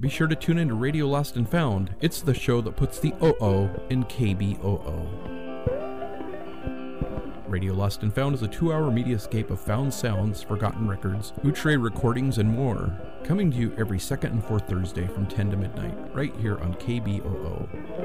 Be sure to tune in to Radio Lost and Found. It's the show that puts the OO in KBOO. Radio Lost and Found is a 2-hour mediascape of found sounds, forgotten records, outre recordings, and more. Coming to you every second and fourth Thursday from 10 to midnight, right here on KBOO.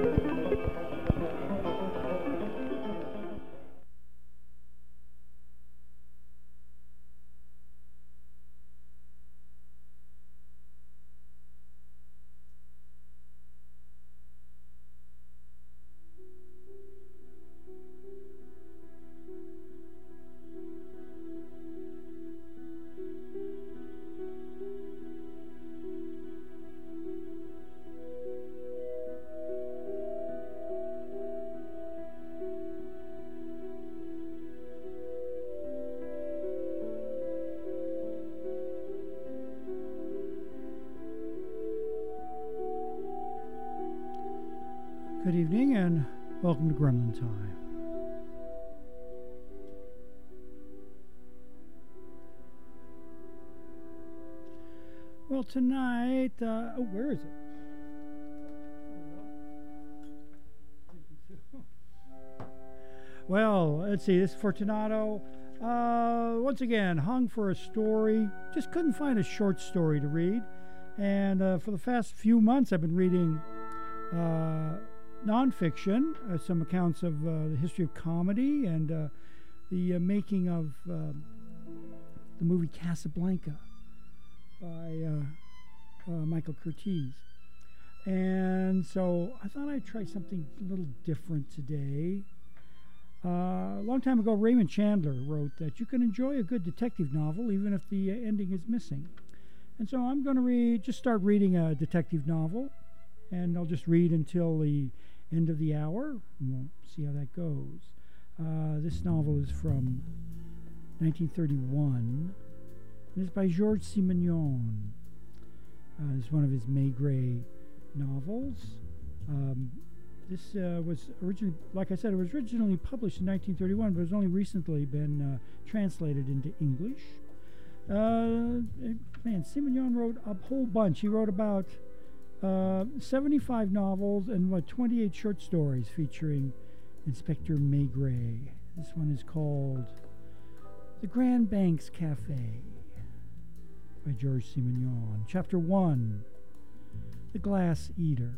Good evening and welcome to Gremlin Time. Well, tonight, where is it? Well, let's see, this is Fortunato. Once again, hung for a story. Just couldn't find a short story to read. And for the past few months, I've been reading nonfiction, some accounts of the history of comedy and the making of the movie Casablanca by Michael Curtiz. And so I thought I'd try something a little different today. A long time ago, Raymond Chandler wrote that you can enjoy a good detective novel even if the ending is missing. And so I'm going to just start reading a detective novel, and I'll just read until the end of the hour, and we'll see how that goes. This novel is from 1931, and it's by Georges Simenon. It's one of his Maigret novels. This was originally, like I said, it was originally published in 1931, but it's only recently been translated into English. Man, Simenon wrote a whole bunch. He wrote about 75 novels and 28 short stories featuring Inspector Maigret. This one is called The Grand Banks Cafe by Georges Simenon. Chapter 1, The Glass Eater.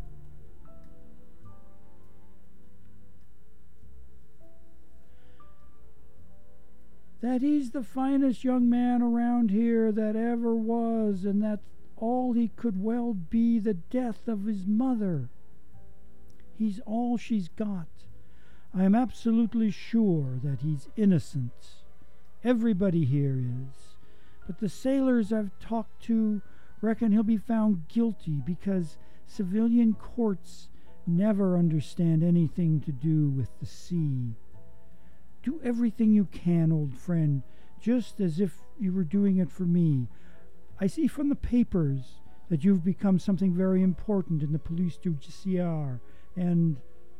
That he's the finest young man around here that ever was, and that all he could well be the death of his mother. He's all she's got. I am absolutely sure that he's innocent. Everybody here is. But the sailors I've talked to reckon he'll be found guilty because civilian courts never understand anything to do with the sea. Do everything you can, old friend, just as if you were doing it for me. I see from the papers that you've become something very important in the police judiciaire, and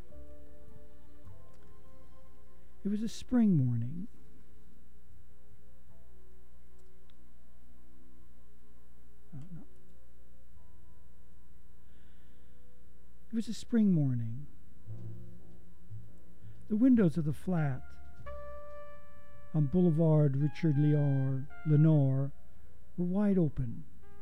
it was a spring morning. Oh, no. It was a spring morning. The windows of the flat on Boulevard Richard Lenoir were wide open.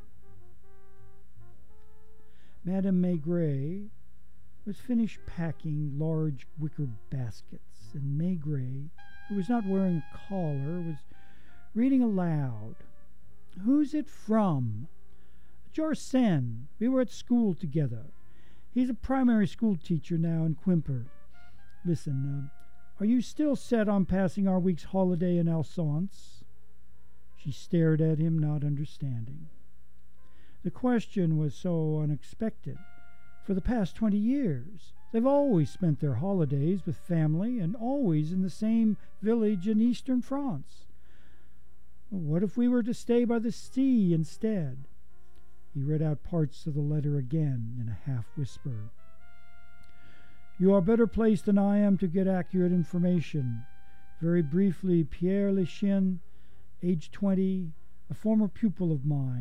Madame Maigret was finished packing large wicker baskets, and Maigret, who was not wearing a collar, was reading aloud. "Who's it from?" "Jarsen. We were at school together. He's a primary school teacher now in Quimper. Listen, are you still set on passing our week's holiday in Alsace?" She stared at him, not understanding. The question was so unexpected. For the past 20 years, they've always spent their holidays with family and always in the same village in eastern France. What if we were to stay by the sea instead? He read out parts of the letter again in a half-whisper. "You are better placed than I am to get accurate information. Very briefly, Pierre Le Chien, age 20, a former pupil of mine,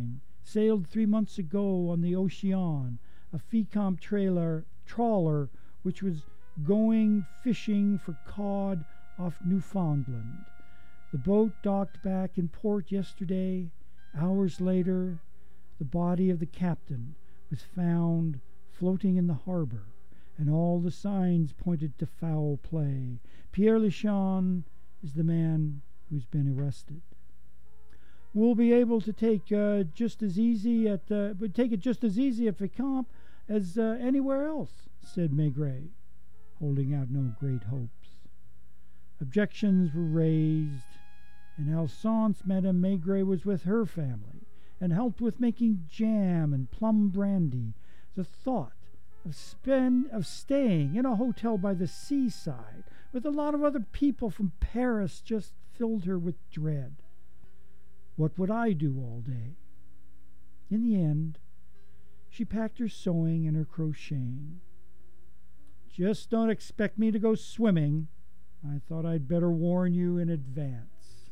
sailed 3 months ago on the Ocean, a Fécamp trawler which was going fishing for cod off Newfoundland. The boat docked back in port yesterday. Hours later, the body of the captain was found floating in the harbor, and all the signs pointed to foul play. Pierre Lechon is the man who's been arrested. We'll be able to take it just as easy at Fécamp as anywhere else, said Maigret, holding out no great hopes. Objections were raised. In Alsace, Madame Maigret was with her family and helped with making jam and plum brandy. The thought of staying in a hotel by the seaside with a lot of other people from Paris just filled her with dread. What would I do all day? In the end, she packed her sewing and her crocheting. Just don't expect me to go swimming. I thought I'd better warn you in advance.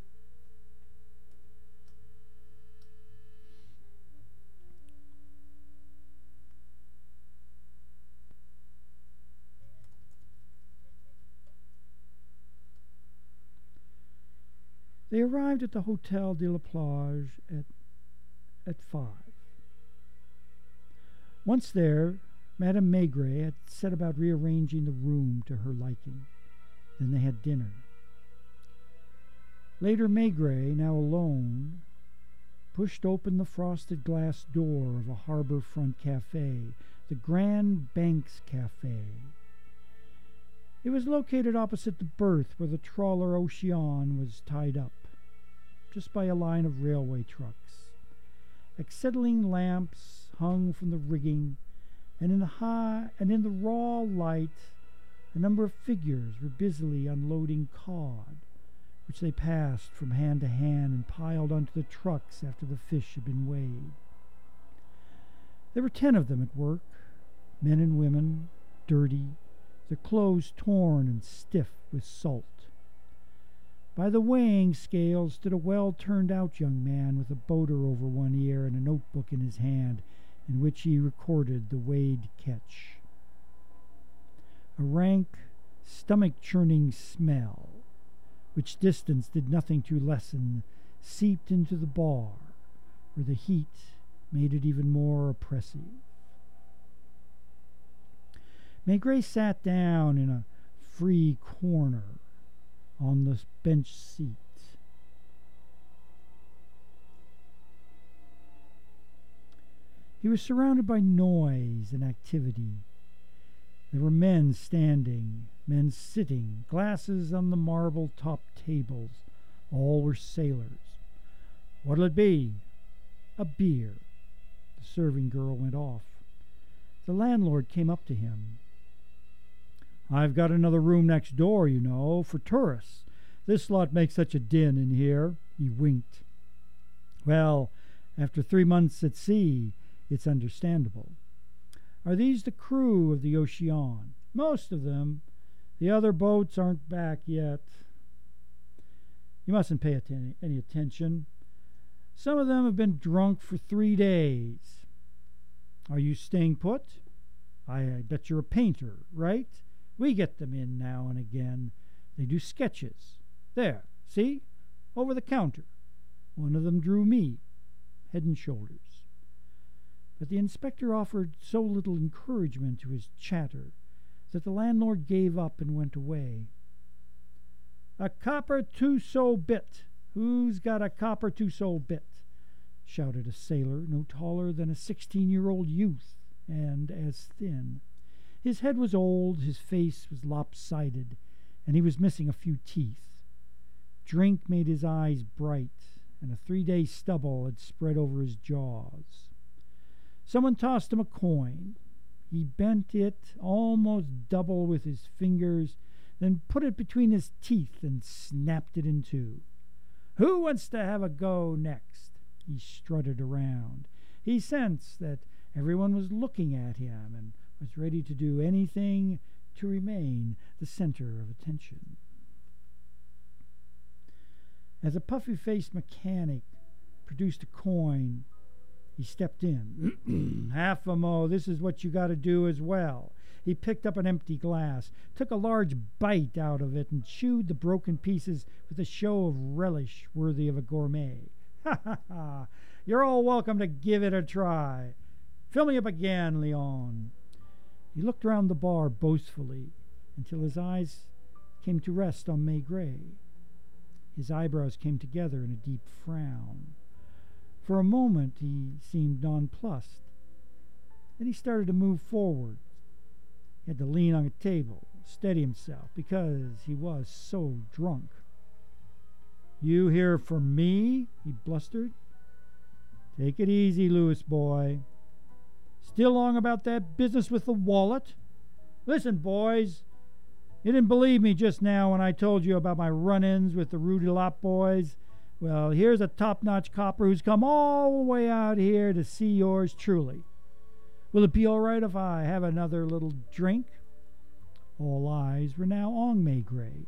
They arrived at the Hotel de la Plage at 5. Once there, Madame Maigret had set about rearranging the room to her liking. Then they had dinner. Later, Maigret, now alone, pushed open the frosted glass door of a harbor-front cafe, the Grand Banks Cafe. It was located opposite the berth where the trawler Ocean was tied up, just by a line of railway trucks. Acetylene lamps hung from the rigging, and in the raw light, a number of figures were busily unloading cod, which they passed from hand to hand and piled onto the trucks after the fish had been weighed. There were 10 of them at work, men and women, dirty, their clothes torn and stiff with salt. By the weighing scale stood a well-turned-out young man with a boater over one ear and a notebook in his hand, in which he recorded the weighed catch. A rank, stomach-churning smell, which distance did nothing to lessen, seeped into the bar, where the heat made it even more oppressive. Maigret sat down in a free corner on the bench seat. He was surrounded by noise and activity. There were men standing, men sitting, glasses on the marble-topped tables. All were sailors. "What'll it be?" "A beer." The serving girl went off. The landlord came up to him. "I've got another room next door, you know, for tourists. This lot makes such a din in here." He winked. "Well, after 3 months at sea, it's understandable." "Are these the crew of the Ocean?" "Most of them. The other boats aren't back yet." "You mustn't pay any attention. Some of them have been drunk for 3 days. Are you staying put? I bet you're a painter, right? We get them in now and again. They do sketches. There, see? Over the counter. One of them drew me, head and shoulders." But the inspector offered so little encouragement to his chatter that the landlord gave up and went away. "A copper 2 bit. Who's got a copper 2 bit?" shouted a sailor, no taller than a 16-year-old youth, and as thin. His head was old, his face was lopsided, and he was missing a few teeth. Drink made his eyes bright, and a 3-day stubble had spread over his jaws. Someone tossed him a coin. He bent it almost double with his fingers, then put it between his teeth and snapped it in two. "Who wants to have a go next?" He strutted around. He sensed that everyone was looking at him and was ready to do anything to remain the center of attention. As a puffy-faced mechanic produced a coin, He stepped in. Half a mo, this is what you got to do as well. He picked up an empty glass, took a large bite out of it, and chewed the broken pieces with a show of relish worthy of a gourmet. Ha ha ha! You're all welcome to give it a try. Fill me up again, Leon. He looked round the bar boastfully until his eyes came to rest on Maigret. His eyebrows came together in a deep frown. For a moment he seemed nonplussed. Then he started to move forward. He had to lean on a table, steady himself, because he was so drunk. You here for me? He blustered. Take it easy, Louis boy. Still long about that business with the wallet? Listen, boys, you didn't believe me just now when I told you about my run-ins with the Rue de Lop boys. Well, here's a top-notch copper who's come all the way out here to see yours truly. Will it be all right if I have another little drink? All eyes were now on Maigret.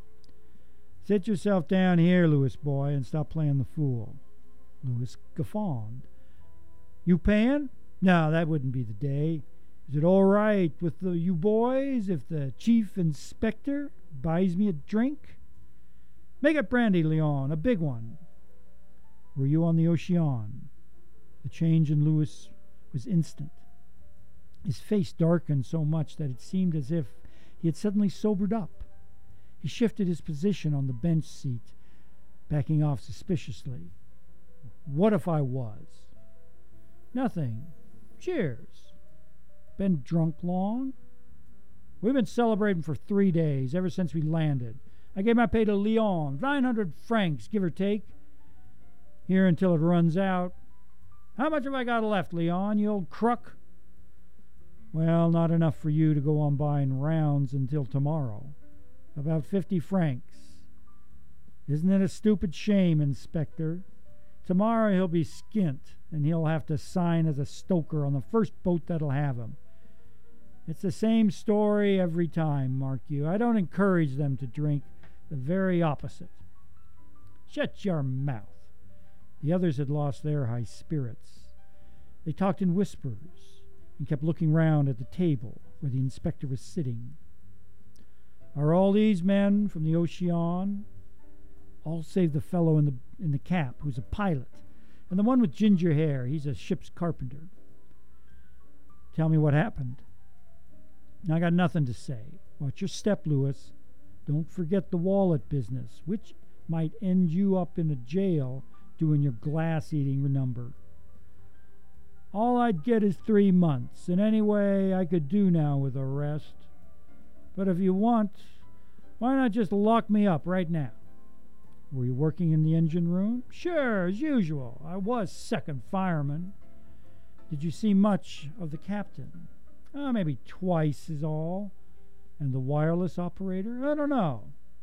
Sit yourself down here, Louis boy, and stop playing the fool. Louis guffawed. You paying? No, that wouldn't be the day. Is it all right with you boys if the chief inspector buys me a drink? Make it brandy, Leon, a big one. Were you on the Ocean? The change in Louis was instant. His face darkened so much that it seemed as if he had suddenly sobered up. He shifted his position on the bench seat, backing off suspiciously. What if I was? Nothing. Cheers. Been drunk long? We've been celebrating for 3 days, ever since we landed. I gave my pay to Leon, 900 francs, give or take. Here until it runs out. How much have I got left, Leon, you old crook? Well, not enough for you to go on buying rounds until tomorrow. About 50 francs. Isn't it a stupid shame, Inspector? Tomorrow he'll be skint, and he'll have to sign as a stoker on the first boat that'll have him. It's the same story every time, mark you. I don't encourage them to drink. The very opposite. Shut your mouth. The others had lost their high spirits. They talked in whispers and kept looking round at the table where the inspector was sitting. Are all these men from the Ocean? All save the fellow in the cap, who's a pilot, and the one with ginger hair. He's a ship's carpenter. Tell me what happened. I got nothing to say. Watch your step, Louis. Don't forget the wallet business, which might end you up in a jail doing your glass-eating number. All I'd get is 3 months, and anyway, I could do now with a rest. But if you want, why not just lock me up right now? Were you working in the engine room? Sure, as usual. I was second fireman. Did you see much of the captain? Maybe twice is all. And the wireless operator? I don't know.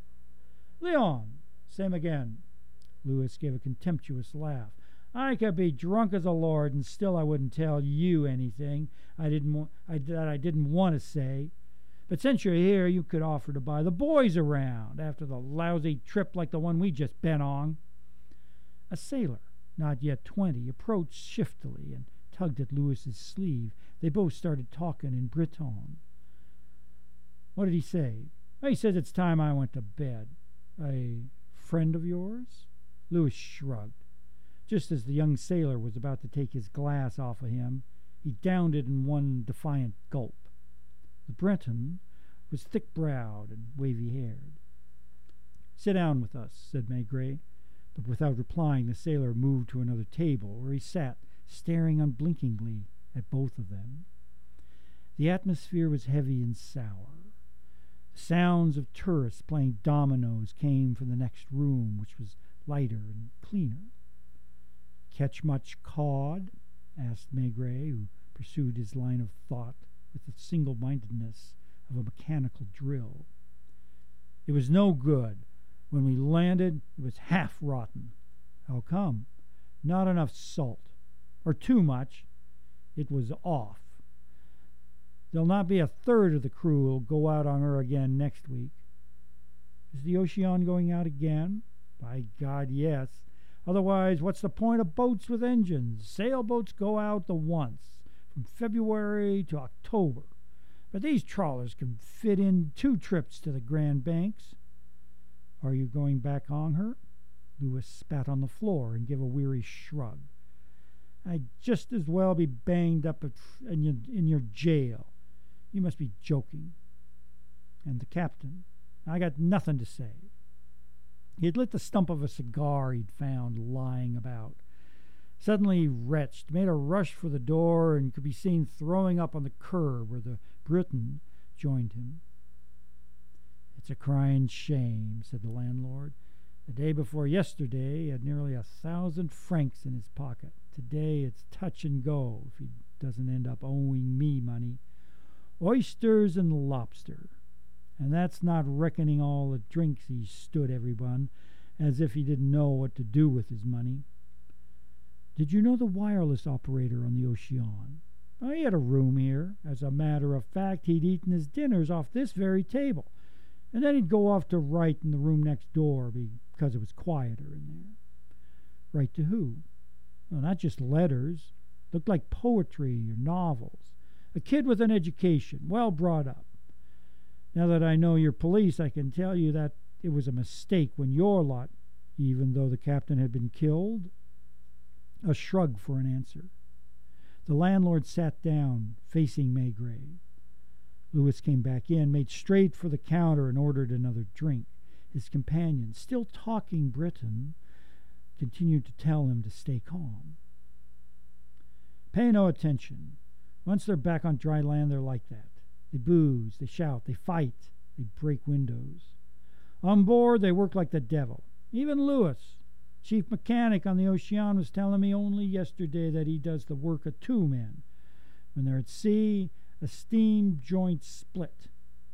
Leon, same again. Louis gave a contemptuous laugh. I could be drunk as a lord, and still I wouldn't tell you anything I didn't want to say. But since you're here, you could offer to buy the boys around after the lousy trip like the one we just been on. A sailor, not yet 20, approached shiftily and tugged at Louis's sleeve. They both started talking in Breton. What did he say? He says it's time I went to bed. A friend of yours? Louis shrugged. Just as the young sailor was about to take his glass off of him, he downed it in one defiant gulp. The Breton was thick-browed and wavy-haired. Sit down with us, said Maigret, but without replying the sailor moved to another table, where he sat, staring unblinkingly at both of them. The atmosphere was heavy and sour. The sounds of tourists playing dominoes came from the next room, which was lighter and cleaner. Catch much cod? Asked Maigret, who pursued his line of thought with the single-mindedness of a mechanical drill. It was no good. When we landed, it was half rotten. How come? Not enough salt. Or too much. It was off. There'll not be a third of the crew who'll go out on her again next week. Is the Ocean going out again? By God, yes. Otherwise, what's the point of boats with engines? Sailboats go out the once, from February to October. But these trawlers can fit in 2 trips to the Grand Banks. Are you going back on her? Lewis spat on the floor and gave a weary shrug. I'd just as well be banged up in your jail. You must be joking. And the captain, I got nothing to say. He had lit the stump of a cigar he'd found lying about. Suddenly he retched, made a rush for the door, and could be seen throwing up on the curb where the Briton joined him. It's a crying shame, said the landlord. The day before yesterday he had nearly 1,000 francs in his pocket. Today it's touch and go if he doesn't end up owing me money. Oysters and lobster. And that's not reckoning all the drinks he stood everyone, as if he didn't know what to do with his money. Did you know the wireless operator on the Ocean? Oh, he had a room here. As a matter of fact, he'd eaten his dinners off this very table. And then he'd go off to write in the room next door because it was quieter in there. Write to who? Well, not just letters. Looked like poetry or novels. A kid with an education, well brought up. Now that I know you're police, I can tell you that it was a mistake when your lot, even though the captain had been killed. A shrug for an answer. The landlord sat down, facing Maigret. Lewis came back in, made straight for the counter, and ordered another drink. His companion, still talking Briton, continued to tell him to stay calm. Pay no attention. Once they're back on dry land, they're like that. They booze, they shout, they fight, they break windows. On board, they work like the devil. Even Lewis, chief mechanic on the Ocean, was telling me only yesterday that he does the work of 2 men. When they're at sea, a steam joint split.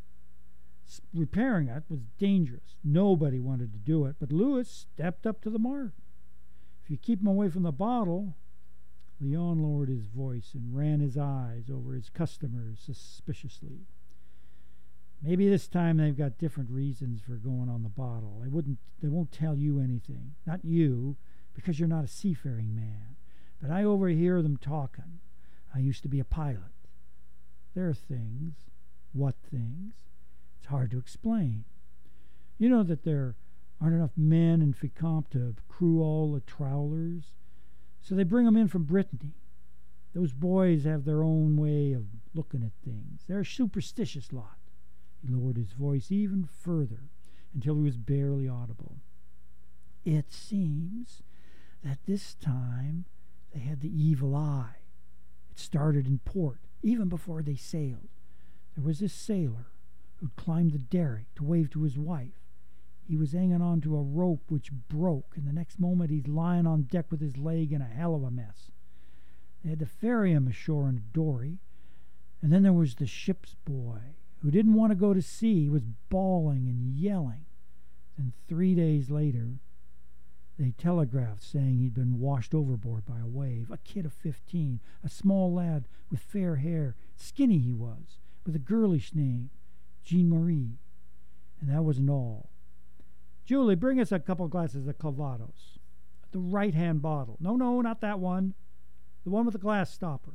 Repairing it was dangerous. Nobody wanted to do it, but Lewis stepped up to the mark. If you keep him away from the bottle... Leon lowered his voice and ran his eyes over his customers suspiciously. Maybe this time they've got different reasons for going on the bottle. They won't tell you anything. Not you, because you're not a seafaring man. But I overhear them talking. I used to be a pilot. There are things. What things? It's hard to explain. You know that there aren't enough men in Fécamp to crew all the trawlers? So they bring them in from Brittany. Those boys have their own way of looking at things. They're a superstitious lot. He lowered his voice even further until he was barely audible. It seems that this time they had the evil eye. It started in port, even before they sailed. There was this sailor who'd climbed the derrick to wave to his wife. He was hanging on to a rope which broke, and the next moment he's lying on deck with his leg in a hell of a mess. They had to ferry him ashore in a dory. And then there was the ship's boy, who didn't want to go to sea. He was bawling and yelling. Then 3 days later, they telegraphed saying he'd been washed overboard by a wave. A kid of 15, a small lad with fair hair, skinny he was, with a girlish name, Jean-Marie. And that wasn't all. Julie, bring us a couple glasses of Calvados. The right-hand bottle. No, not that one. The one with the glass stopper.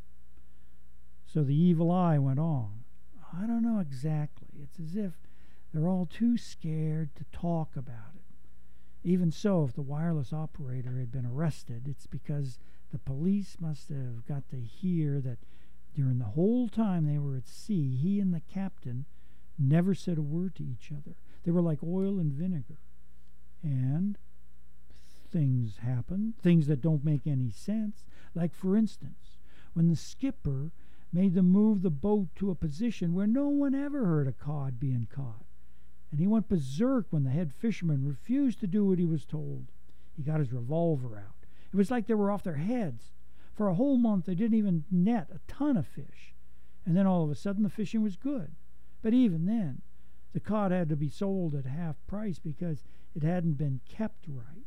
So the evil eye went on. I don't know exactly. It's as if they're all too scared to talk about it. Even so, if the wireless operator had been arrested, it's because the police must have got to hear that during the whole time they were at sea, he and the captain never said a word to each other. They were like oil and vinegar. And things happen, things that don't make any sense. Like, for instance, when the skipper made them move the boat to a position where no one ever heard a cod being caught. And he went berserk when the head fisherman refused to do what he was told. He got his revolver out. It was like they were off their heads. For a whole month, they didn't even net a ton of fish. And then all of a sudden, the fishing was good. But even then, the cod had to be sold at half price because it hadn't been kept right.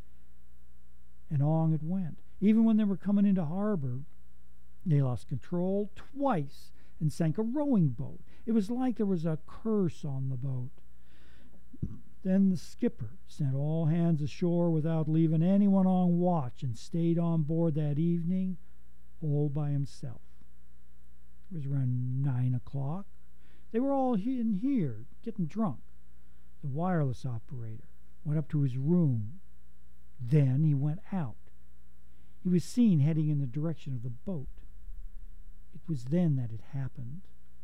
And on it went. Even when they were coming into harbor, they lost control twice and sank a rowing boat. It was like there was a curse on the boat. Then the skipper sent all hands ashore without leaving anyone on watch and stayed on board that evening all by himself. It was around 9 o'clock. They were all in here getting drunk. The wireless operator went up to his room. Then he went out. He was seen heading in the direction of the boat. It was then that it happened.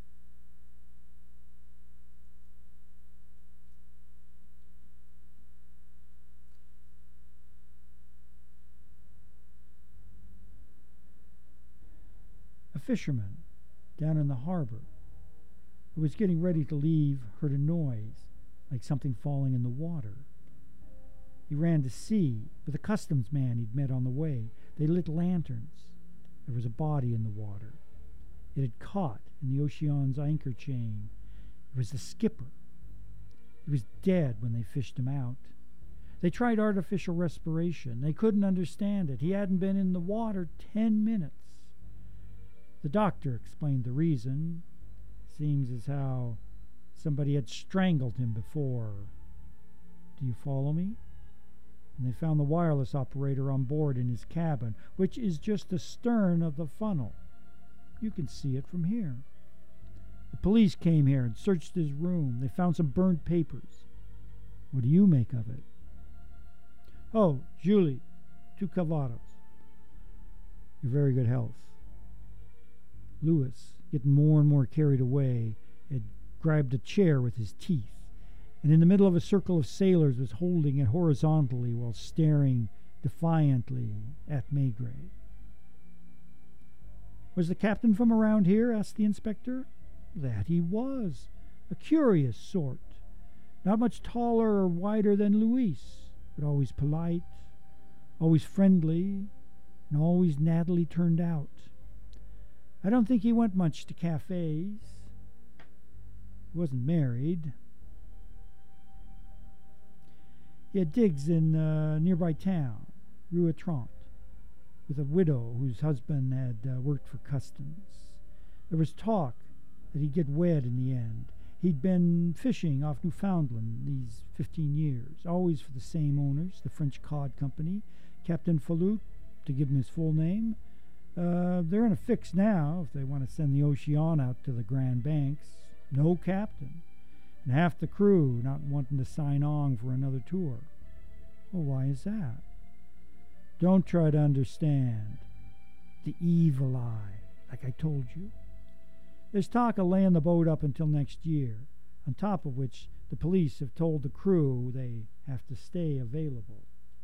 A fisherman down in the harbor who was getting ready to leave heard a noise like something falling in the water. He ran to see, with a customs man he'd met on the way. They lit lanterns. There was a body in the water. It had caught in the Ocean's anchor chain. It was the skipper. He was dead when they fished him out. They tried artificial respiration. They couldn't understand it. He hadn't been in the water 10 minutes. The doctor explained the reason. Seems as how somebody had strangled him before. Do you follow me? And they found the wireless operator on board in his cabin, which is just the stern of the funnel. You can see it from here. The police came here and searched his room. They found some burned papers. What do you make of it? Oh, Julie, 2 cavados. Your very good health. Louis, getting more and more carried away, had grabbed a chair with his teeth, and in the middle of a circle of sailors was holding it horizontally while staring defiantly at Maigret. Was the captain from around here? Asked the inspector. That he was. A curious sort. Not much taller or wider than Louis, but always polite, always friendly, and always nattily turned out. I don't think he went much to cafes. He wasn't married. He had digs in a nearby town, Rue Trente, with a widow whose husband had worked for customs. There was talk that he'd get wed in the end. He'd been fishing off Newfoundland these 15 years, always for the same owners, the French Cod Company, Captain Fallout, to give him his full name. They're in a fix now if they want to send the Ocean out to the Grand Banks. No captain, and half the crew not wanting to sign on for another tour. Well, why is that? Don't try to understand. The evil eye, like I told you. There's talk of laying the boat up until next year, on top of which the police have told the crew they have to stay available.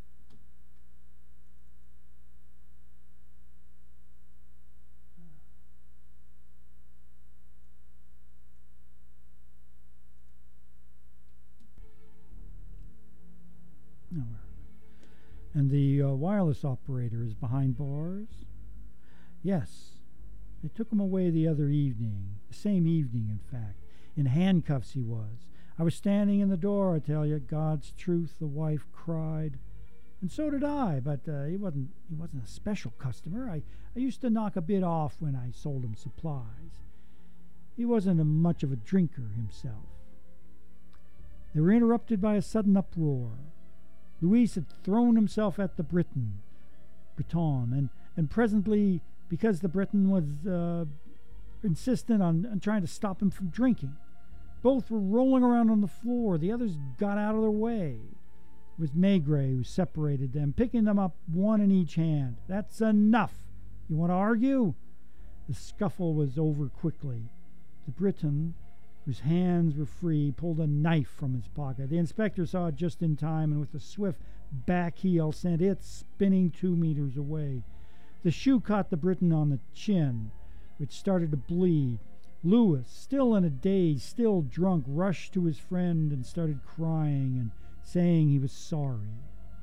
And the wireless operator is behind bars? Yes. They took him away the other evening, the same evening, in fact. In handcuffs he was. I was standing in the door, I tell you, God's truth, the wife cried. And so did I, but he wasn't a special customer. I used to knock a bit off when I sold him supplies. He wasn't much of a drinker himself. They were interrupted by a sudden uproar. Louis had thrown himself at the Breton, and presently, because the Breton was insistent on trying to stop him from drinking, both were rolling around on the floor. The others got out of their way. It was Maigret who separated them, picking them up one in each hand. That's enough. You want to argue? The scuffle was over quickly. The Breton, whose hands were free, pulled a knife from his pocket. The inspector saw it just in time, and with a swift back heel sent it spinning 2 meters away. The shoe caught the Briton on the chin, which started to bleed. Louis, still in a daze, still drunk, rushed to his friend and started crying and saying he was sorry.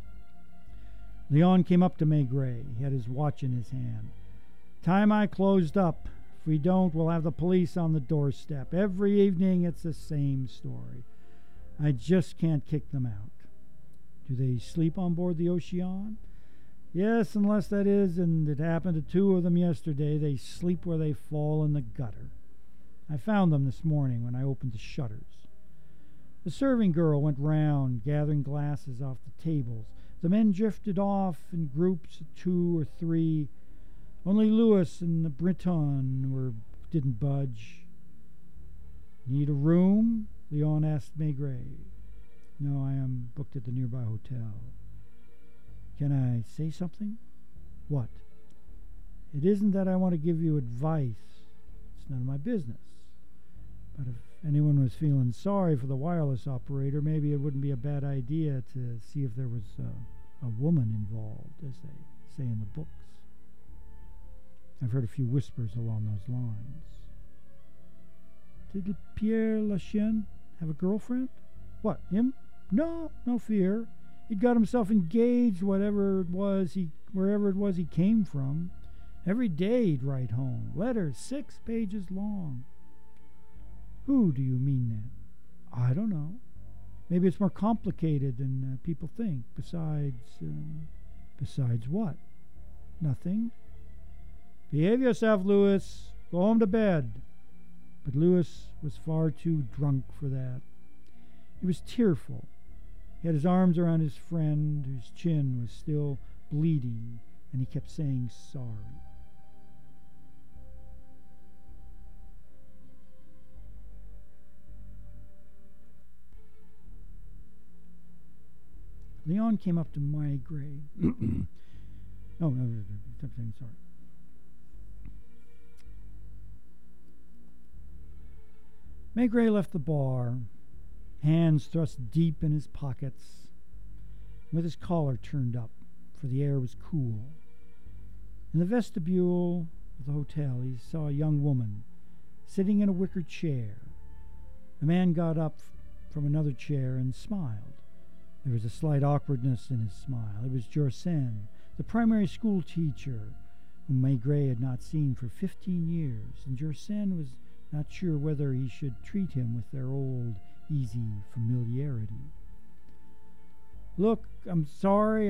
Leon came up to Maigret. He had his watch in his hand. Time I closed up. If we don't, we'll have the police on the doorstep. Every evening it's the same story. I just can't kick them out. Do they sleep on board the Ocean? Yes, unless that is, and it happened to 2 of them yesterday, they sleep where they fall in the gutter. I found them this morning when I opened the shutters. The serving girl went round, gathering glasses off the tables. The men drifted off in groups of 2 or 3. Only Louis and the Breton didn't budge. Need a room? Leon asked Maigret. No, I am booked at the nearby hotel. Can I say something? What? It isn't that I want to give you advice. It's none of my business. But if anyone was feeling sorry for the wireless operator, maybe it wouldn't be a bad idea to see if there was a woman involved, as they say in the books. I've heard a few whispers along those lines. Did Pierre Lachien have a girlfriend? What, him? No fear. He'd got himself engaged, wherever it was he came from. Every day he'd write home, letters 6 pages long. Who do you mean then? I don't know. Maybe it's more complicated than people think. Besides what? Nothing. Behave yourself, Louis. Go home to bed. But Louis was far too drunk for that. He was tearful. He had his arms around his friend, whose chin was still bleeding, and he kept saying sorry. Leon came up to Maigret. No, I'm sorry. Maigret left the bar, hands thrust deep in his pockets, with his collar turned up, for the air was cool. In the vestibule of the hotel, he saw a young woman sitting in a wicker chair. A man got up from another chair and smiled. There was a slight awkwardness in his smile. It was Jorsen, the primary school teacher, whom Maigret had not seen for 15 years, and Jorsen was not sure whether he should treat him with their old, easy familiarity. Look, I'm sorry,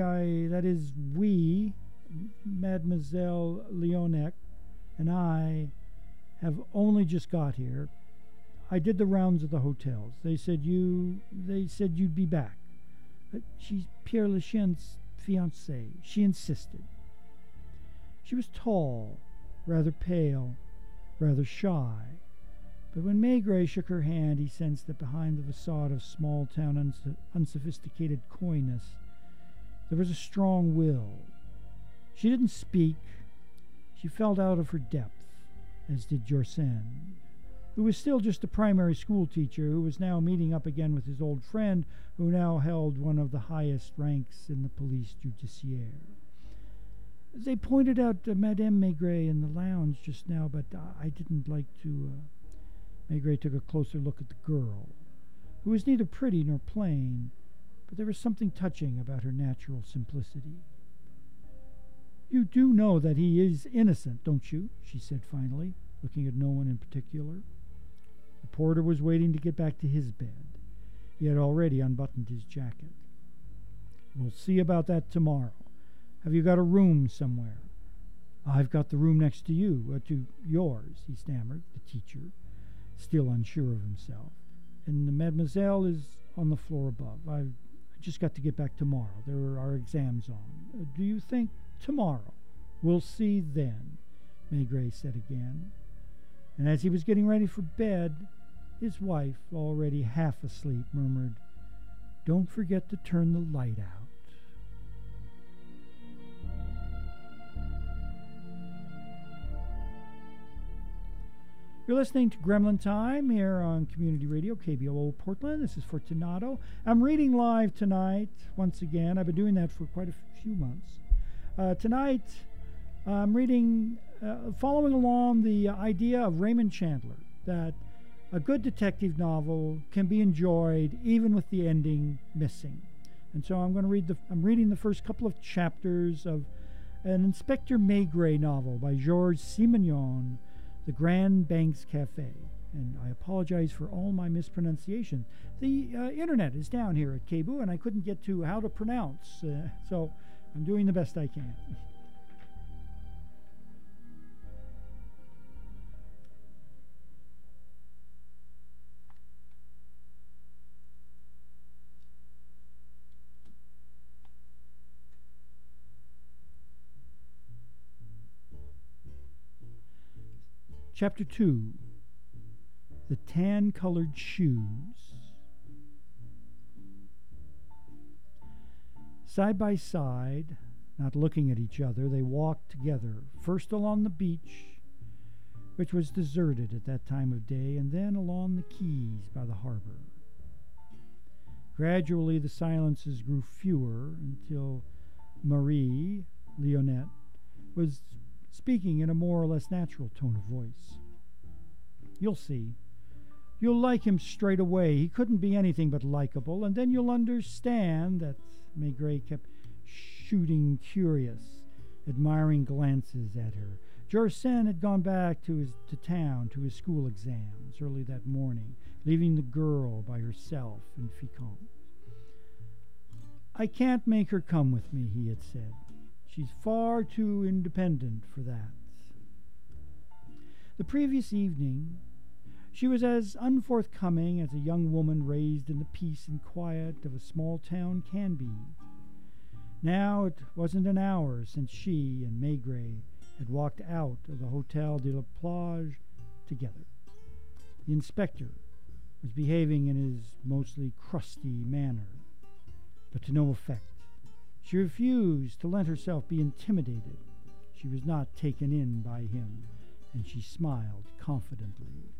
we, Mademoiselle Leonec, and I, have only just got here. I did the rounds of the hotels. They said you'd be back. But she's Pierre Lachien's fiancée. She insisted. She was tall, rather pale, rather shy. But when Maigret shook her hand, he sensed that behind the facade of small-town unsophisticated coyness, there was a strong will. She didn't speak. She felt out of her depth, as did Jorsen, who was still just a primary school teacher, who was now meeting up again with his old friend, who now held one of the highest ranks in the police judiciaire. They pointed out Madame Maigret in the lounge just now, but I didn't like to... Maigret took a closer look at the girl, who was neither pretty nor plain, but there was something touching about her natural simplicity. You do know that he is innocent, don't you? She said finally, looking at no one in particular. The porter was waiting to get back to his bed. He had already unbuttoned his jacket. We'll see about that tomorrow. Have you got a room somewhere? I've got the room next to you, to yours, he stammered, the teacher, still unsure of himself. And the mademoiselle is on the floor above. I've just got to get back tomorrow. There are exams on. Do you think tomorrow? We'll see then, Maigret said again. And as he was getting ready for bed, his wife, already half asleep, murmured, "Don't forget to turn the light out." You're listening to Gremlin Time here on Community Radio, KBOO Portland. This is Fortunato. I'm reading live tonight, once again. I've been doing that for quite a few months. Tonight, I'm reading, following along the idea of Raymond Chandler, that a good detective novel can be enjoyed even with the ending missing. And so I'm reading the first couple of chapters of an Inspector Maigret novel by Georges Simenon, The Grand Banks Cafe. And I apologize for all my mispronunciation. The internet is down here at KBOO, and I couldn't get to how to pronounce, so I'm doing the best I can. Chapter 2. The Tan-Colored Shoes. Side by side, not looking at each other, they walked together, first along the beach, which was deserted at that time of day, and then along the quays by the harbor. Gradually the silences grew fewer until Marie Leonette was speaking in a more or less natural tone of voice. "You'll see. You'll like him straight away. He couldn't be anything but likable, and then you'll understand that." Maigret kept shooting curious, admiring glances at her. Jorsen had gone back to town to his school exams early that morning, leaving the girl by herself in Fécamp. "I can't make her come with me," he had said. "She's far too independent for that." The previous evening, she was as unforthcoming as a young woman raised in the peace and quiet of a small town can be. Now it wasn't an hour since she and Maigret had walked out of the Hotel de la Plage together. The inspector was behaving in his mostly crusty manner, but to no effect. She refused to let herself be intimidated. She was not taken in by him, and she smiled confidently.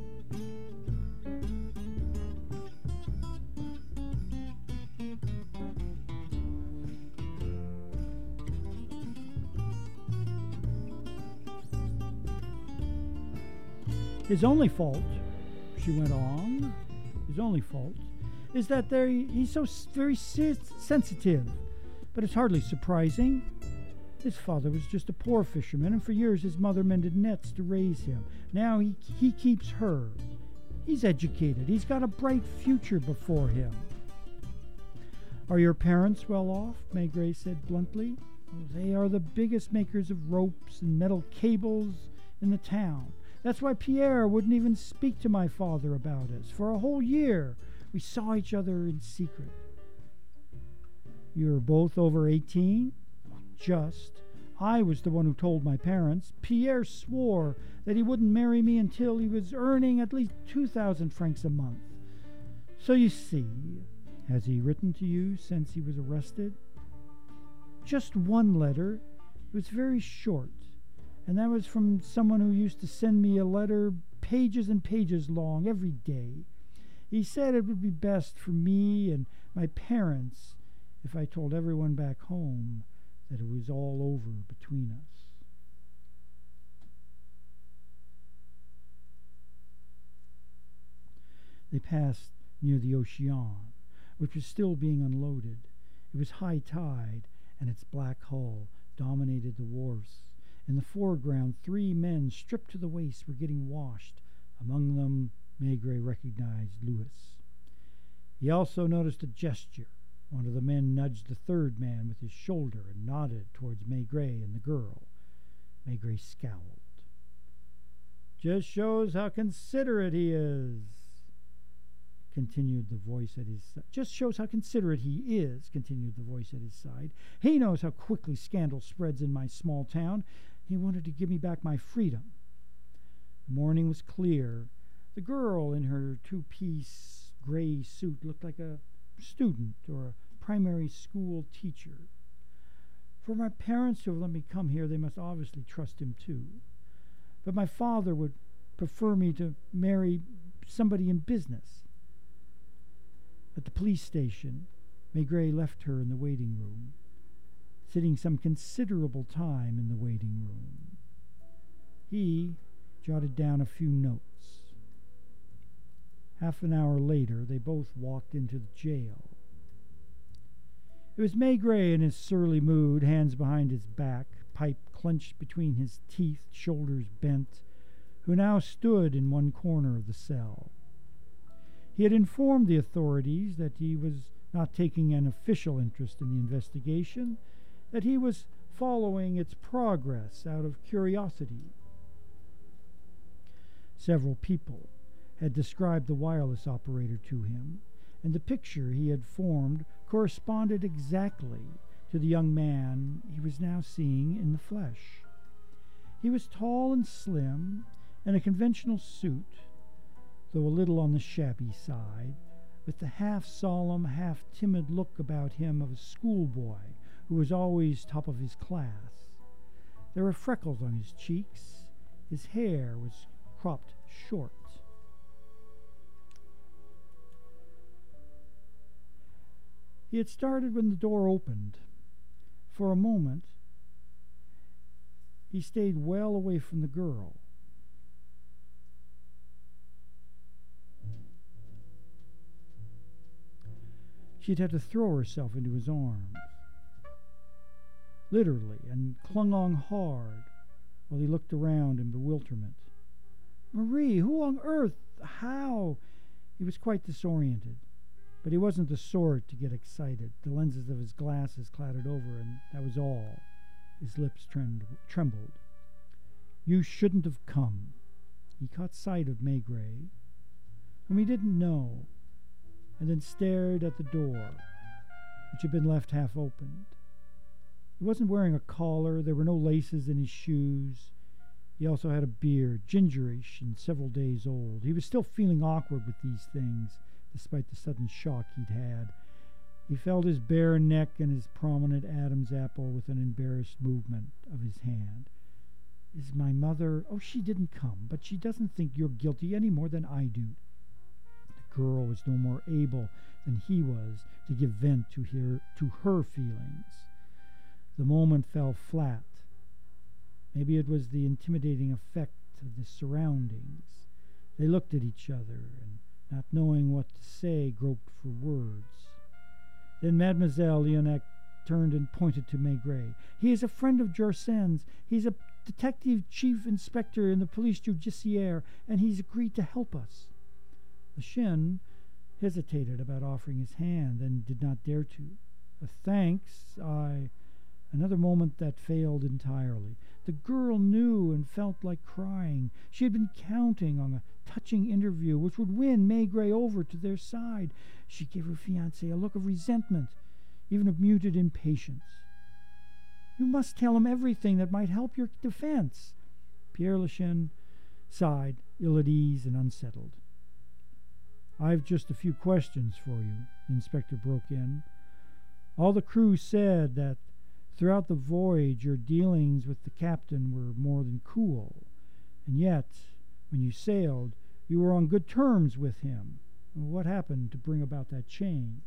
His only fault, she went on, his only fault is that he's so very sensitive. But it's hardly surprising. His father was just a poor fisherman, and for years his mother mended nets to raise him. Now he keeps her. He's educated. He's got a bright future before him. "Are your parents well off?" Maigret said bluntly. "They are the biggest makers of ropes and metal cables in the town. That's why Pierre wouldn't even speak to my father about us. For a whole year we saw each other in secret." "You're both over 18? "Just. I was the one who told my parents. Pierre swore that he wouldn't marry me until he was earning at least 2,000 francs a month. So you see." "Has he written to you since he was arrested?" "Just one letter. It was very short, and that was from someone who used to send me a letter pages and pages long every day. He said it would be best for me and my parents if I told everyone back home that it was all over between us." They passed near the Océan, which was still being unloaded. It was high tide, and its black hull dominated the wharfs. In the foreground, 3 men stripped to the waist were getting washed. Among them, Maigret recognized Louis. He also noticed a gesture. One of the men nudged the third man with his shoulder and nodded towards Maigret and the girl. Maigret scowled. "Just shows how considerate he is," continued the voice at his side. "Just shows how considerate he is," continued the voice at his side. "He knows how quickly scandal spreads in my small town. He wanted to give me back my freedom." The morning was clear. The girl in her 2-piece gray suit looked like a student or a primary school teacher. "For my parents to have let me come here, they must obviously trust him too. But my father would prefer me to marry somebody in business." At the police station, Maigret left her in the waiting room, sitting some considerable time in the waiting room. He jotted down a few notes. Half an hour later, they both walked into the jail. It was Maigret in his surly mood, hands behind his back, pipe clenched between his teeth, shoulders bent, who now stood in one corner of the cell. He had informed the authorities that he was not taking an official interest in the investigation, that he was following its progress out of curiosity. Several people had described the wireless operator to him, and the picture he had formed corresponded exactly to the young man he was now seeing in the flesh. He was tall and slim, and a conventional suit, though a little on the shabby side, with the half-solemn, half-timid look about him of a schoolboy who was always top of his class. There were freckles on his cheeks. His hair was cropped short. He had started when the door opened. For a moment, he stayed well away from the girl. She'd had to throw herself into his arms, literally, and clung on hard while he looked around in bewilderment. Marie, who on earth? How? He was quite disoriented, but he wasn't the sort to get excited. The lenses of his glasses clouded over, and that was all. His lips trembled. You shouldn't have come. He caught sight of Maigret, whom he didn't know, and then stared at the door, which had been left half opened. He wasn't wearing a collar. There were no laces in his shoes. He also had a beard, gingerish and several days old. He was still feeling awkward with these things, despite the sudden shock he'd had. He felt his bare neck and his prominent Adam's apple with an embarrassed movement of his hand. Is my mother? Oh, she didn't come, but she doesn't think you're guilty any more than I do. The girl was no more able than he was to give vent to her feelings. The moment fell flat. Maybe it was the intimidating effect of the surroundings. They looked at each other, and, not knowing what to say, groped for words. Then Mademoiselle Leonac turned and pointed to Maigret. He is a friend of Jorsen's. He's a detective chief inspector in the police judiciaire, and he's agreed to help us. Le Chien hesitated about offering his hand, then did not dare to. Thanks, Another moment that failed entirely. The girl knew and felt like crying. She had been counting on a touching interview which would win Maigret over to their side. She gave her fiancé a look of resentment, even of muted impatience. You must tell him everything that might help your defense. Pierre Le Chien sighed, ill at ease and unsettled. I've just a few questions for you, the inspector broke in. All the crew said that throughout the voyage, your dealings with the captain were more than cool, and yet, when you sailed, you were on good terms with him. What happened to bring about that change?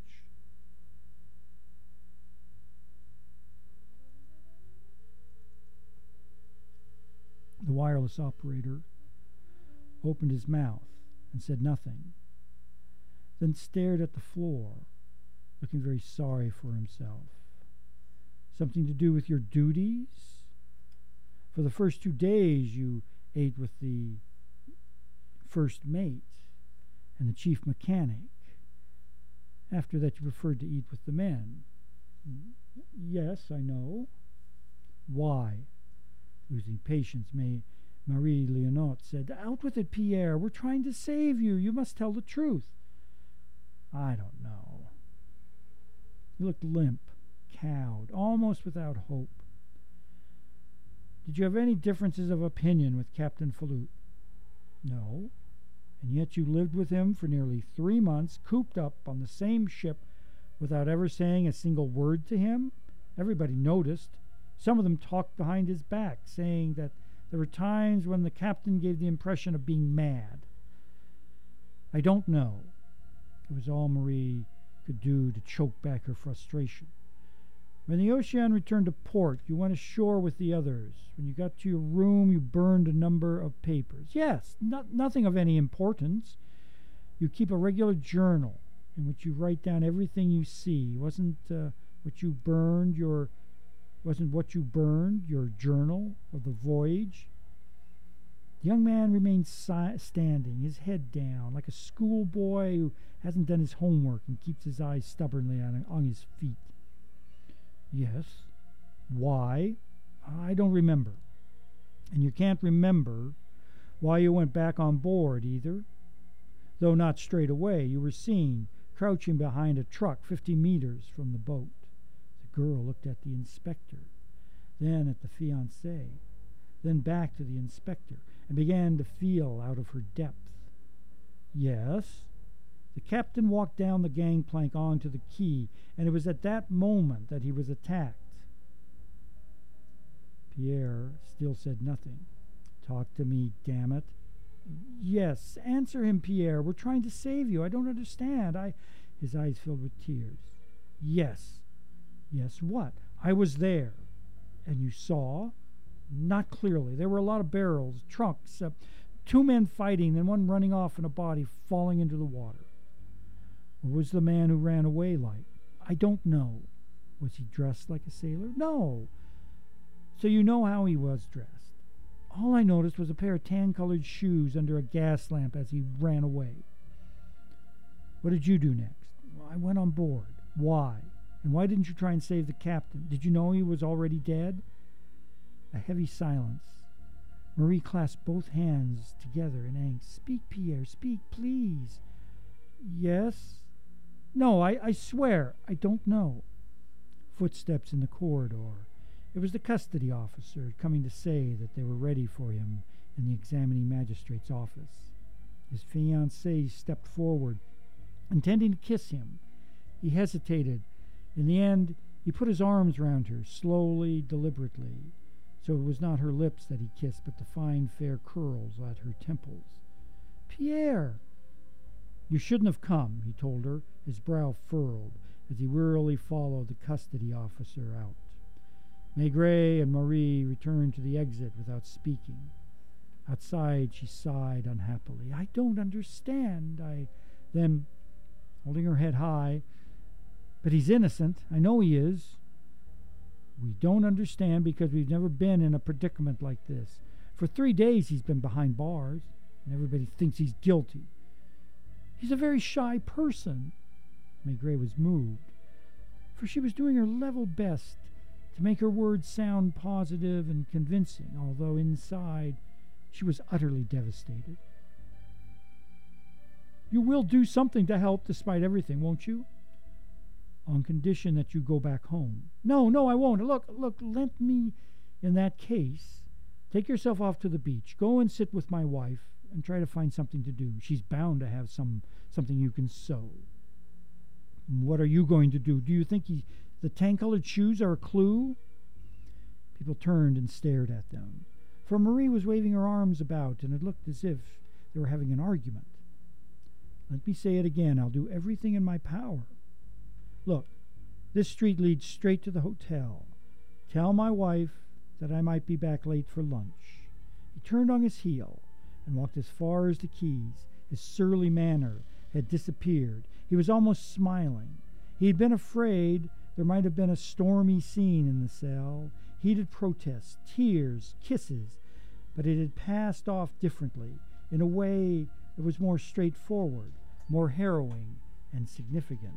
The wireless operator opened his mouth and said nothing, then stared at the floor, looking very sorry for himself. Something to do with your duties? For the first 2 days you ate with the first mate and the chief mechanic. After that you preferred to eat with the men. Yes, I know. Why? Losing patience, Marie Leonac said, Out with it, Pierre. We're trying to save you. You must tell the truth. I don't know. He looked limp, cowed, almost without hope. Did you have any differences of opinion with Captain Fallout? No. And yet you lived with him for nearly 3 months, cooped up on the same ship, without ever saying a single word to him? Everybody noticed. Some of them talked behind his back, saying that there were times when the captain gave the impression of being mad. I don't know. It was all Marie could do to choke back her frustration. When the Ocean returned to port, you went ashore with the others. When you got to your room, you burned a number of papers. Yes, nothing of any importance. You keep a regular journal in which you write down everything you see. Wasn't what you burned your journal of the voyage? The young man remained standing, his head down, like a schoolboy who hasn't done his homework and keeps his eyes stubbornly on his feet. Yes. Why? I don't remember. And you can't remember why you went back on board either? Though not straight away, you were seen crouching behind a truck 50 meters from the boat. The girl looked at the inspector, then at the fiancé, then back to the inspector. and began to feel out of her depth. Yes. The captain walked down the gangplank onto the quay, and it was at that moment that he was attacked. Pierre still said nothing. Talk to me, damn it. Yes, answer him, Pierre. We're trying to save you. I don't understand. His eyes filled with tears. Yes. Yes, what? I was there. And you saw? Not clearly. There were a lot of barrels, trucks, 2 men fighting, and one running off and a body falling into the water. What was the man who ran away like? I don't know. Was he dressed like a sailor? No. So you know how he was dressed. All I noticed was a pair of tan-colored shoes under a gas lamp as he ran away. What did you do next? Well, I went on board. Why? And why didn't you try and save the captain? Did you know he was already dead? A heavy silence. Marie clasped both hands together in angst. Speak, Pierre, speak, please. Yes? No, I swear, I don't know. Footsteps in the corridor. It was the custody officer coming to say that they were ready for him in the examining magistrate's office. His fiancée stepped forward, intending to kiss him. He hesitated. In the end, he put his arms round her, slowly, deliberately, so it was not her lips that he kissed, but the fine, fair curls at her temples. Pierre! You shouldn't have come, he told her, his brow furrowed, as he wearily followed the custody officer out. Maigret and Marie returned to the exit without speaking. Outside, she sighed unhappily. I don't understand. Then, holding her head high, but he's innocent. I know he is. We don't understand because we've never been in a predicament like this. For 3 days he's been behind bars, and everybody thinks he's guilty. He's a very shy person. Maigret was moved, for she was doing her level best to make her words sound positive and convincing, although inside she was utterly devastated. You will do something to help despite everything, won't you? On condition that you go back home. No, I won't. Look, let me, in that case, take yourself off to the beach. Go and sit with my wife and try to find something to do. She's bound to have something you can sew. What are you going to do? Do you think the tan-colored shoes are a clue? People turned and stared at them, for Marie was waving her arms about, and it looked as if they were having an argument. Let me say it again. I'll do everything in my power. Look, this street leads straight to the hotel. Tell my wife that I might be back late for lunch. He turned on his heel and walked as far as the quays. His surly manner had disappeared. He was almost smiling. He had been afraid there might have been a stormy scene in the cell, heated protests, tears, kisses, but it had passed off differently, in a way that was more straightforward, more harrowing and significant.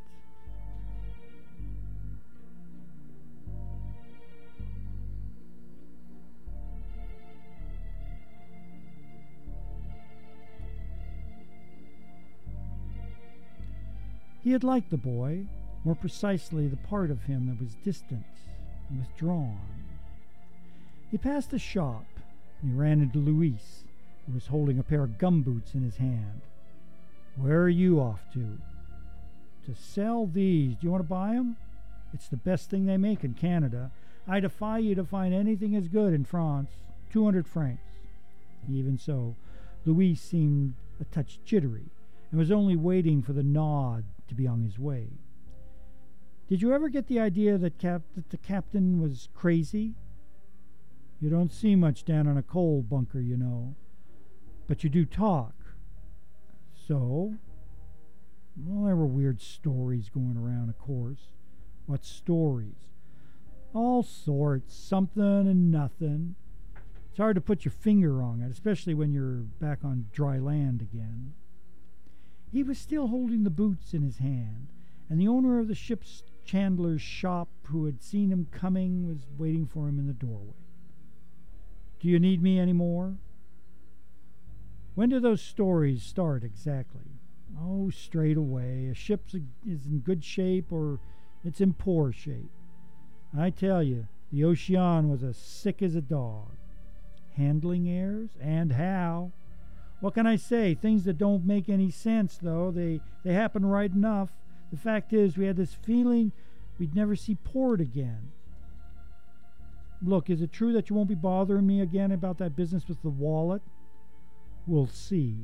He had liked the boy, more precisely the part of him that was distant and withdrawn. He passed a shop, and he ran into Louis, who was holding a pair of gumboots in his hand. Where are you off to? To sell these. Do you want to buy them? It's the best thing they make in Canada. I defy you to find anything as good in France. 200 francs. Even so, Louis seemed a touch jittery, and was only waiting for the nod to be on his way. Did you ever get the idea that the captain was crazy? You don't see much down in a coal bunker, you know. But you do talk. So? Well, there were weird stories going around, of course. What stories? All sorts, something and nothing. It's hard to put your finger on it, especially when you're back on dry land again. He was still holding the boots in his hand, and the owner of the ship's chandler's shop, who had seen him coming, was waiting for him in the doorway. Do you need me any more? When do those stories start exactly? Oh, straight away. A ship is in good shape or it's in poor shape. I tell you, the Ocean was as sick as a dog. Handling errors? And how? What can I say? Things that don't make any sense, though. They happen right enough. The fact is, we had this feeling we'd never see port again. Look, is it true that you won't be bothering me again about that business with the wallet? We'll see.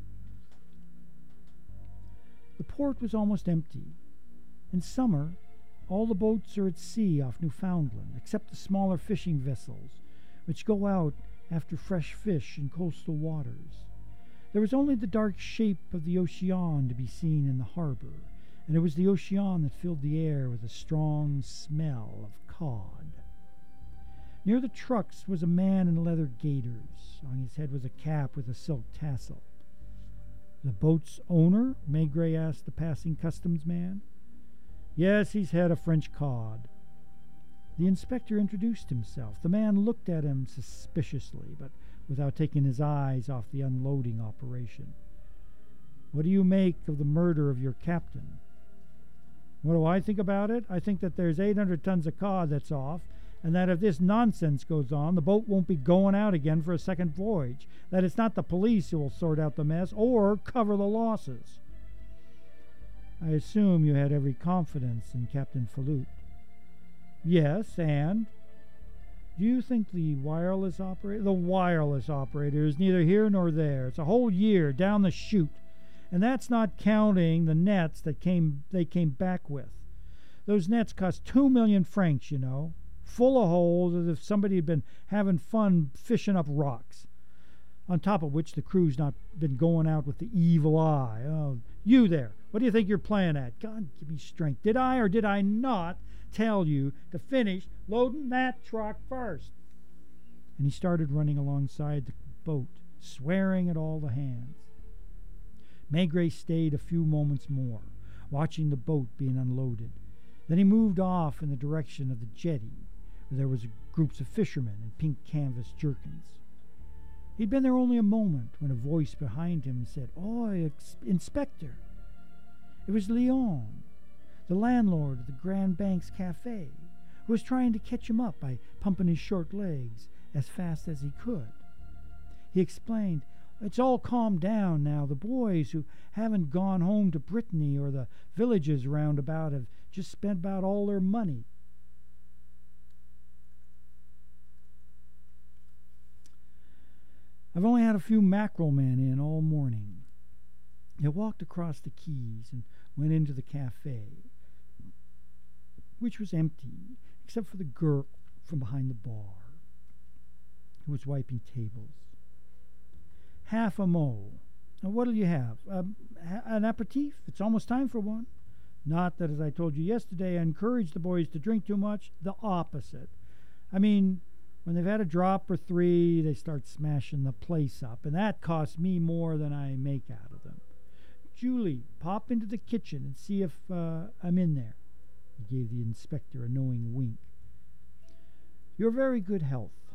The port was almost empty. In summer, all the boats are at sea off Newfoundland, except the smaller fishing vessels, which go out after fresh fish in coastal waters. There was only the dark shape of the ocean to be seen in the harbor, and it was the ocean that filled the air with a strong smell of cod. Near the trucks was a man in leather gaiters. On his head was a cap with a silk tassel. The boat's owner? Maigret asked the passing customs man. Yes, he's had a French cod. The inspector introduced himself. The man looked at him suspiciously, but without taking his eyes off the unloading operation. What do you make of the murder of your captain? What do I think about it? I think that there's 800 tons of cod that's off, and that if this nonsense goes on, the boat won't be going out again for a second voyage, that it's not the police who will sort out the mess or cover the losses. I assume you had every confidence in Captain Fallout. Yes, and? Do you think the wireless operator? The wireless operator is neither here nor there. It's a whole year down the chute, and that's not counting the nets that they came back with. Those nets cost 2 million francs, you know, full of holes as if somebody had been having fun fishing up rocks. On top of which the crew's not been going out with the evil eye. Oh, you there, what do you think you're playing at? God, give me strength. Did I or did I not tell you to finish loading that truck first? And he started running alongside the boat, swearing at all the hands. Maigret stayed a few moments more, watching the boat being unloaded. Then he moved off in the direction of the jetty, where there was groups of fishermen in pink canvas jerkins. He'd been there only a moment when a voice behind him said, "Oi, Inspector!" It was Leon, the landlord of the Grand Banks Cafe, who was trying to catch him up by pumping his short legs as fast as he could. He explained, "It's all calmed down now. The boys who haven't gone home to Brittany or the villages round about have just spent about all their money." I've only had a few mackerel men in all morning. I walked across the quays and went into the cafe, which was empty, except for the girl from behind the bar, who was wiping tables. "Half a mot. Now, what'll you have? An aperitif? It's almost time for one. Not that, as I told you yesterday, I encourage the boys to drink too much. The opposite. I mean, when they've had a drop or three, they start smashing the place up, and that costs me more than I make out of them. Julie, pop into the kitchen and see if I'm in there." He gave the inspector a knowing wink. "Your very good health.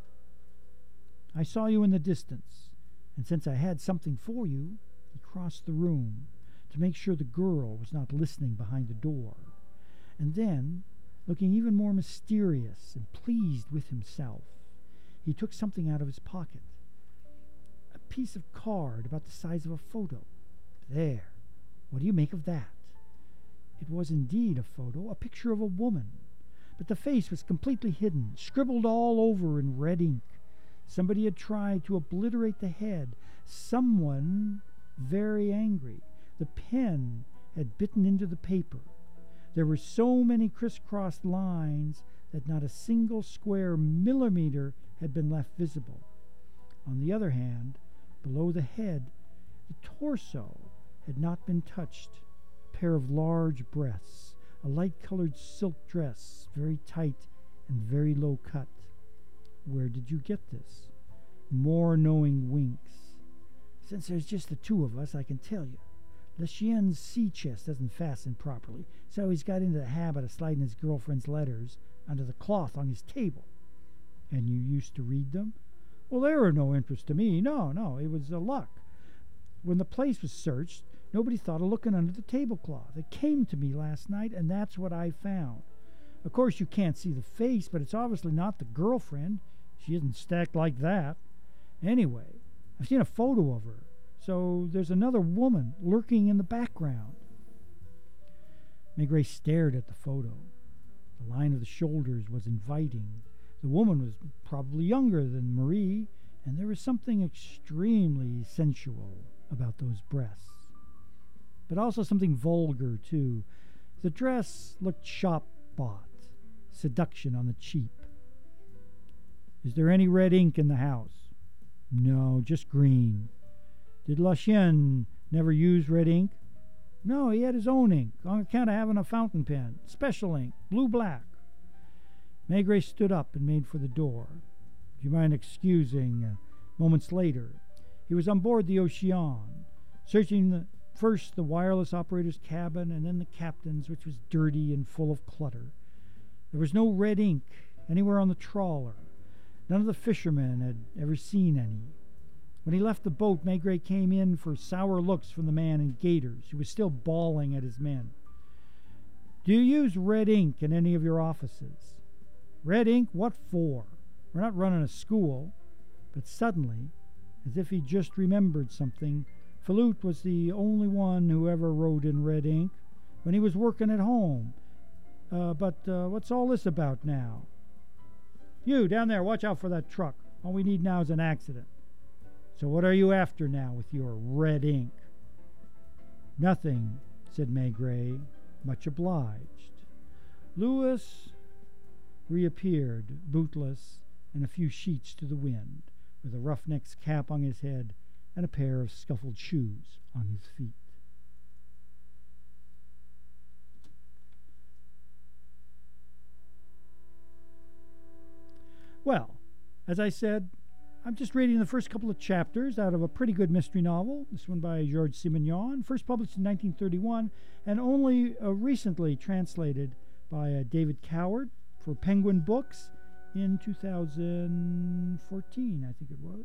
I saw you in the distance, and since I had something for you," he crossed the room to make sure the girl was not listening behind the door, and then, looking even more mysterious and pleased with himself, he took something out of his pocket. A piece of card about the size of a photo. "There. What do you make of that?" It was indeed a photo, a picture of a woman, but the face was completely hidden, scribbled all over in red ink. Somebody had tried to obliterate the head. Someone very angry. The pen had bitten into the paper. There were so many crisscrossed lines that not a single square millimeter had been left visible. On the other hand, below the head, the torso had not been touched. A pair of large breasts, a light-colored silk dress, very tight and very low cut. "Where did you get this?" More knowing winks. "Since there's just the two of us, I can tell you. Le Chien's sea chest doesn't fasten properly, so he's got into the habit of sliding his girlfriend's letters under the cloth on his table." "And you used to read them?" "Well, they were of no interest to me. No, it was a luck. When the place was searched, nobody thought of looking under the tablecloth. It came to me last night, and that's what I found. Of course, you can't see the face, but it's obviously not the girlfriend. She isn't stacked like that. Anyway, I've seen a photo of her, so there's another woman lurking in the background. Maigret stared at the photo. The line of the shoulders was inviting. The woman was probably younger than Marie, and there was something extremely sensual about those breasts. But also something vulgar, too. The dress looked shop-bought, seduction on the cheap. Is there any red ink in the house? No, just green. Did Lucien never use red ink? No, he had his own ink, on account of having a fountain pen. Special ink, blue-black. Maigret stood up and made for the door. Do you mind excusing? Moments later, he was on board the Ocean, searching first the wireless operator's cabin and then the captain's, which was dirty and full of clutter. There was no red ink anywhere on the trawler. None of the fishermen had ever seen any. When he left the boat, Maigret came in for sour looks from the man in gaiters, who was still bawling at his men. Do you use red ink in any of your offices? Red ink? What for? We're not running a school. But suddenly, as if he just remembered something, Philute was the only one who ever wrote in red ink when he was working at home. But what's all this about now? You, down there, watch out for that truck. All we need now is an accident. So what are you after now with your red ink? Nothing, said Maigret, much obliged. Louis reappeared, bootless, and a few sheets to the wind, with a roughneck's cap on his head and a pair of scuffled shoes on his feet. Well, as I said, I'm just reading the first couple of chapters out of a pretty good mystery novel, this one by Georges Simenon, first published in 1931 and only recently translated by David Coward for Penguin Books in 2014, I think it was.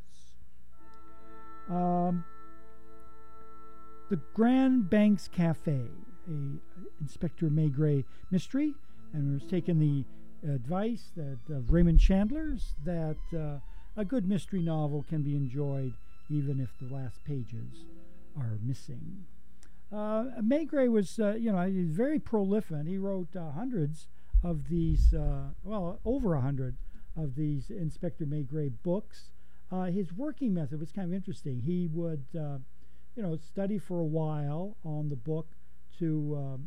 The Grand Banks Cafe, a Inspector Maigret mystery, and was taking the advice of Raymond Chandler's that a good mystery novel can be enjoyed even if the last pages are missing. Maigret was, he's very prolific. He wrote hundreds of these, over 100 of these Inspector Maigret books. His working method was kind of interesting. He would, study for a while on the book to,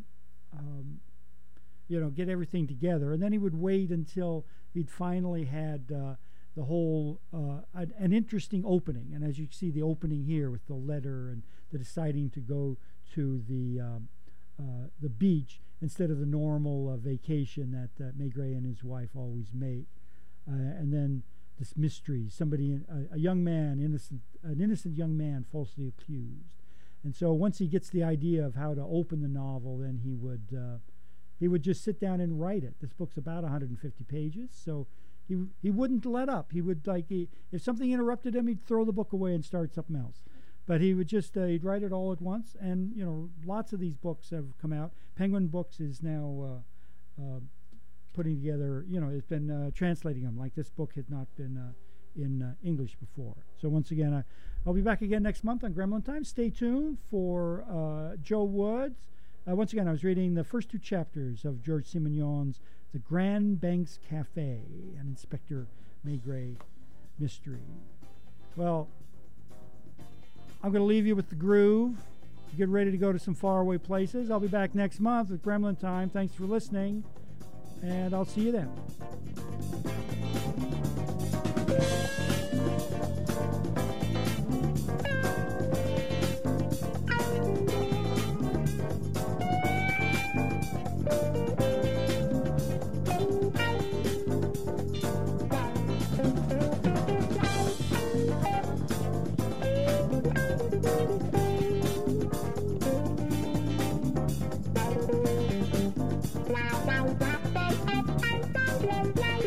get everything together, and then he would wait until he'd finally had the whole an interesting opening. And as you see, the opening here with the letter and the deciding to go to the beach instead of the normal vacation that Maigret and his wife always make, and then this mystery, somebody, a young man, an innocent young man falsely accused. And so once he gets the idea of how to open the novel, then he would just sit down and write it. This book's about 150 pages, so he wouldn't let up. He would, if something interrupted him, he'd throw the book away and start something else. But he would just he'd write it all at once, and lots of these books have come out. Penguin Books is now putting together, it's been translating them. Like this book had not been in English before. So once again, I'll be back again next month on Gremlin Time. Stay tuned for Joe Woods. Once again, I was reading the first two chapters of Georges Simenon's The Grand Banks Cafe, an Inspector Maigret mystery. Well, I'm going to leave you with the groove. Get ready to go to some faraway places. I'll be back next month with Gremlin Time. Thanks for listening, and I'll see you then. Wow, wow, wow, wow, wow, wow, wow.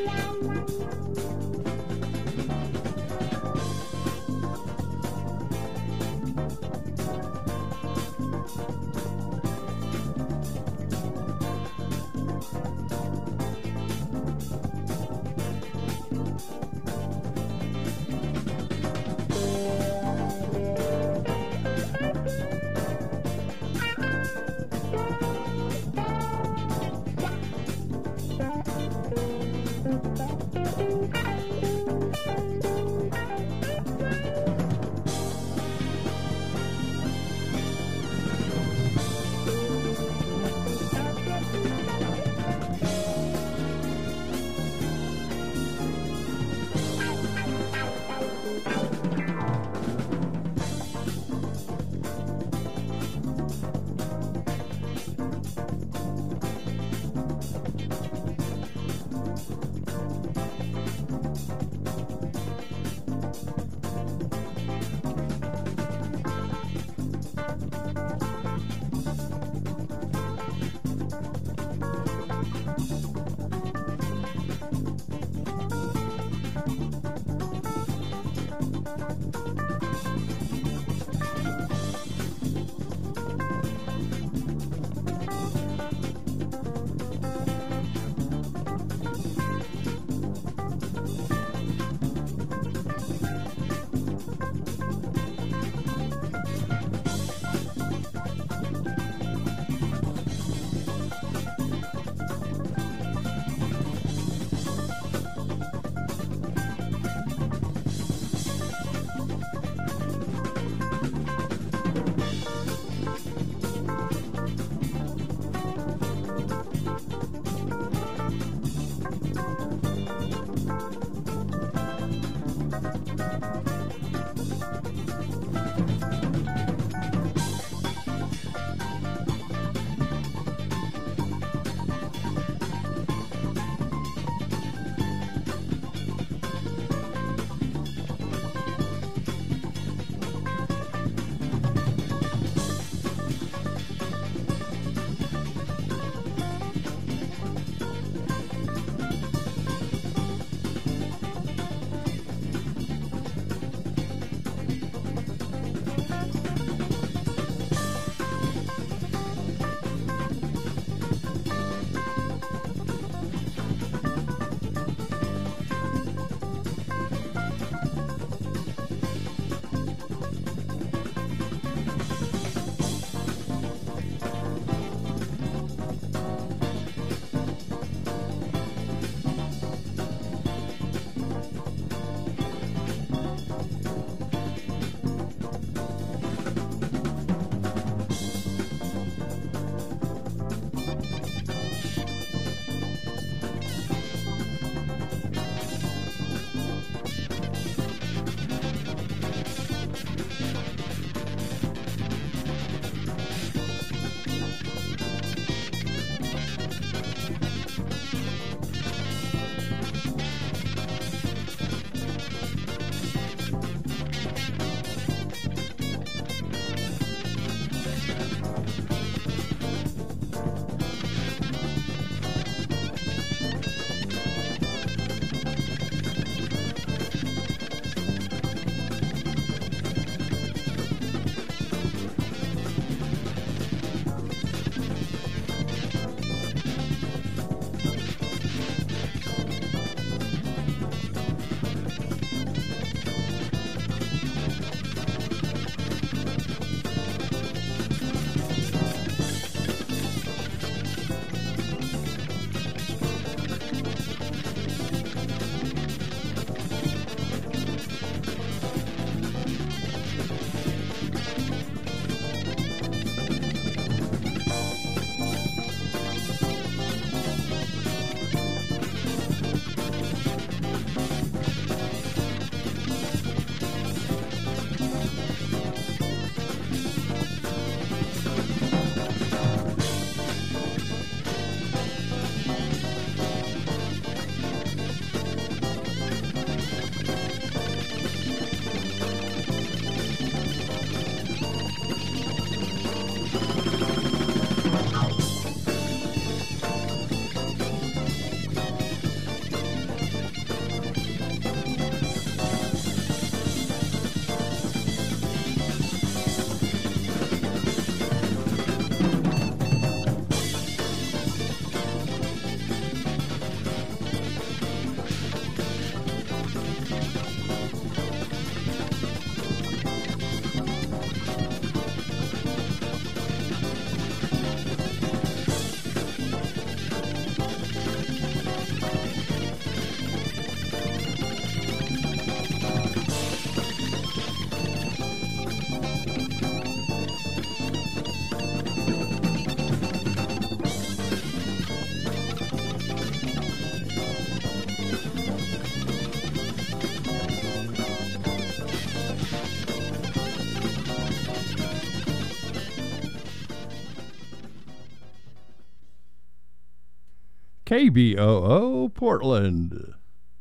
KBOO Portland.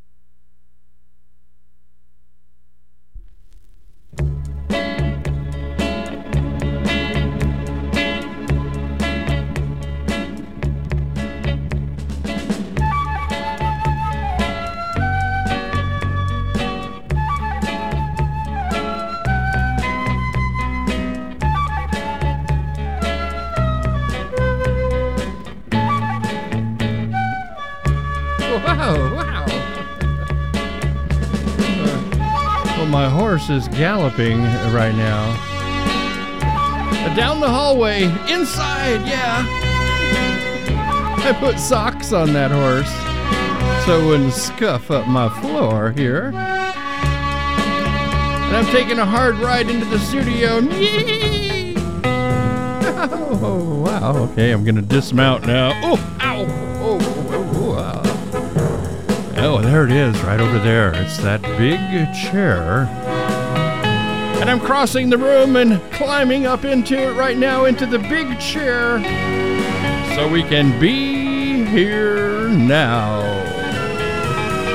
Wow. Well, my horse is galloping right now. Down the hallway, inside, yeah. I put socks on that horse so it wouldn't scuff up my floor here. And I'm taking a hard ride into the studio. Yee! Oh, wow. Okay, I'm going to dismount now. Oh, ow. Oh, there it is, right over there. It's that big chair. And I'm crossing the room and climbing up into it right now, into the big chair, so we can be here now.